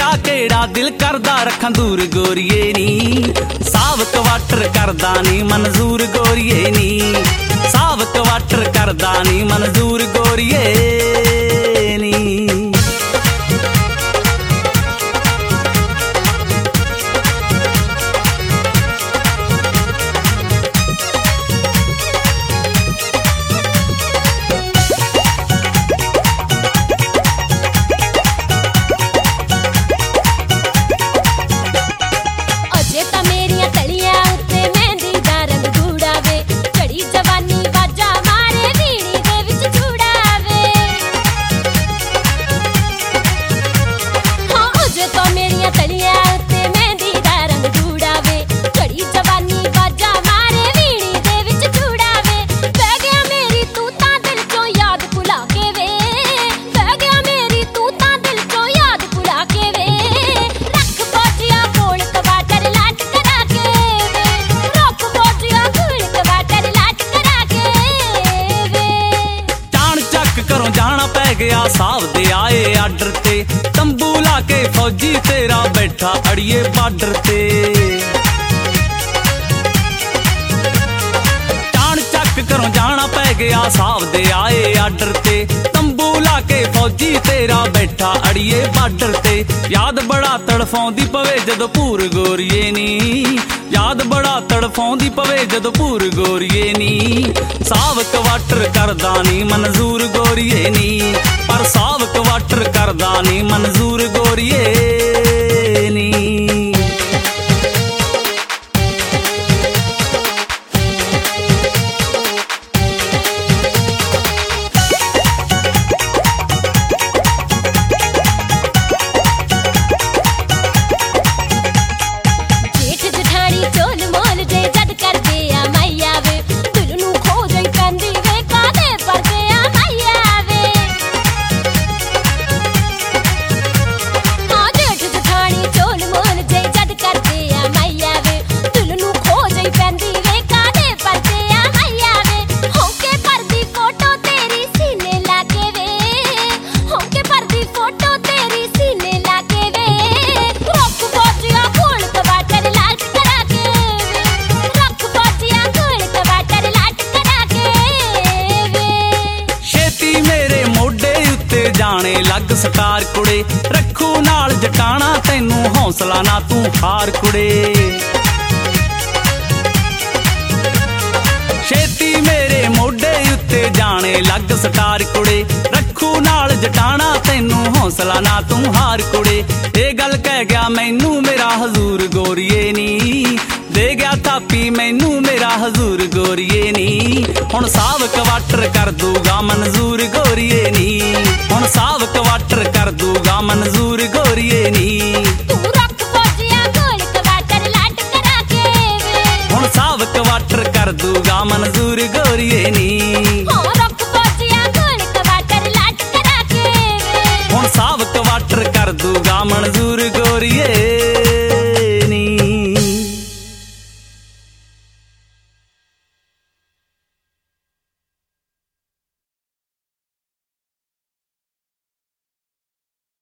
तेरा केड़ा दिल करदा रखां दूर गोरिए नी, साव क्वार्टर करदा नी मंजूर गोरिए नी, साव क्वार्टर करदा नी मंजूर गोरिए नी। गया साव दे आए आर्डर ते, तंबू ला के फौजी तेरा बैठा अड़िए बार्डर ते। चाण चक करों जाना पै गया साव दे आए आर्डर ते, तंबू ला के फौजी तेरा बैठा अड़िए बार्डर ते। याद बड़ा तड़फाउंदी पवे जदों भूर गोरिए नी, याद बड़ा तड़फाउंदी पवे जदों भूर गोरिए नी, साव क्वार्टर करदा नी मंजूर गोरिए नी, पर साव क्वार्टर करदा नी मंजूर गोरिए नी। जाने लग सकार कुड़े, रखू नाल जटाना तैनू हौसला ना तू हार कुड़े। छेती मेरे मोढे उत्ते जाने लग सकार कुड़े, रखू नाल जटाना तैनू हौसला ना तू हार कुड़े। ये गल कह गया मैनू मेरा हजूर गोरिए नी, दे गया थापी मैनू मेरा हजूर गोरिए नी, हुण साव क्वार्टर कर दूगा मंजूर गोरिए नी, हुण साव क्वार्टर कर दूगा मंजूर गोरिए नी। हुण साव क्वार्टर कर दूगा मंजूर गोरिए नी, हुण साव क्वार्टर कर दूगा मंजूर